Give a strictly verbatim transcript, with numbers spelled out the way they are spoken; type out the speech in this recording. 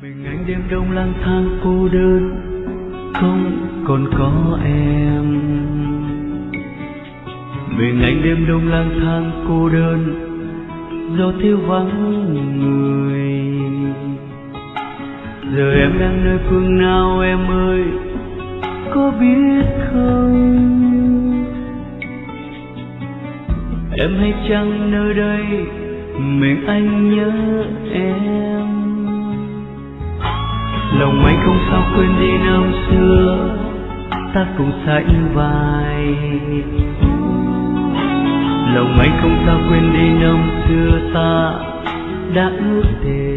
mình anh đêm đông lang thang cô đơn, không còn có em. Mình anh đêm đông lang thang cô đơn, do thiếu vắng người. Giờ em đang nơi phương nào em ơi, có biết không? Em hay chăng nơi đây mình anh nhớ em. Lòng anh không sao quên đi năm xưa ta cùng sánh vai. Lòng anh không sao quên đi năm xưa ta đã ước thề.